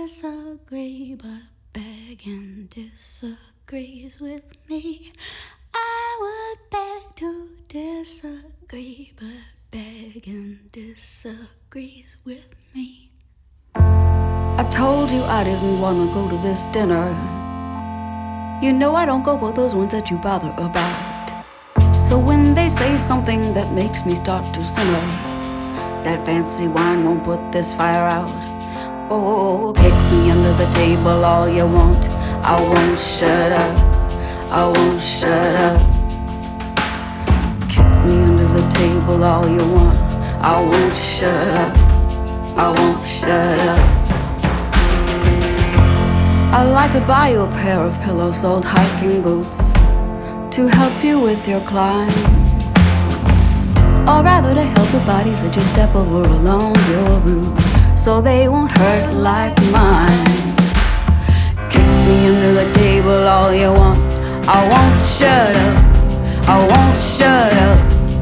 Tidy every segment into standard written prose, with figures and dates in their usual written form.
disagree, but begging disagrees with me. I would beg to disagree, but begging disagrees with me. I told you I didn't wanna go to this dinner. You know I don't go for those ones that you bother about. So when they say something that makes me start to simmer, that fancy wine won't put this fire out. Oh, kick me under the table all you want, I won't shut up, I won't shut up. Kick me under the table all you want, I won't shut up, I won't shut up. I'd like to buy you a pair of pillow-soled hiking boots to help you with your climb, or rather to help the bodies that you step over along your route, so they won't hurt like mine. Kick me under the table all you want, I won't shut up, I won't shut up.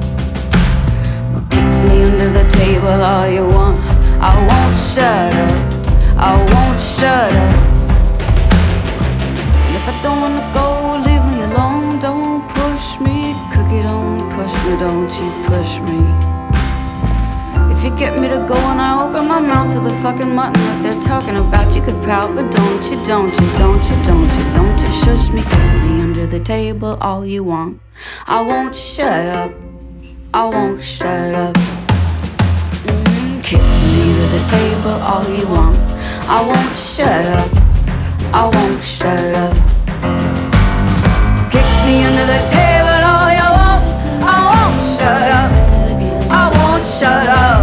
Kick me under the table all you want, I won't shut up, I won't shut up. And if I don't wanna go, leave me alone, don't push me. Cookie, don't push me, don't you push me. If you get me to go and I open my mouth to the fucking mutton that they're talking about, you could pout, but don't you, don't you, don't you, don't you, don't you shush me. Kick me under the table all you want, I won't shut up, I won't shut up. Kick me under the table all you want, I won't shut up, I won't shut up. Kick me under the table all you want, I won't shut up, I won't shut up.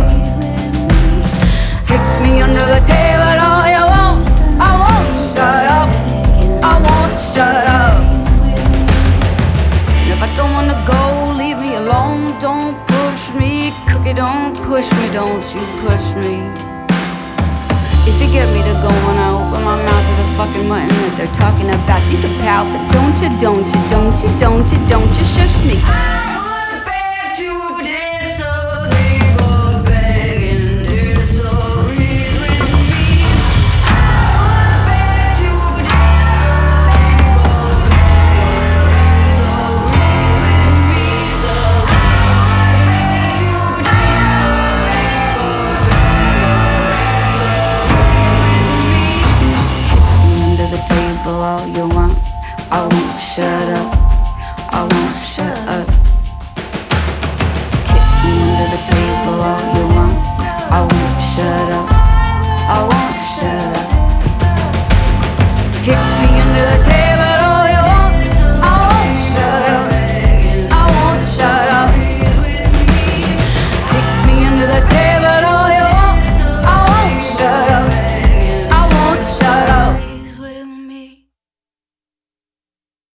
Kick me under the table all you want, I won't shut up, I won't shut up. And if I don't wanna go, leave me alone, don't push me. Cookie, don't push me, don't you push me. If you get me to go and I open my mouth to the fucking mutton that they're talking about, you can pout, but don't you, don't you, don't you, don't you, don't you shush me.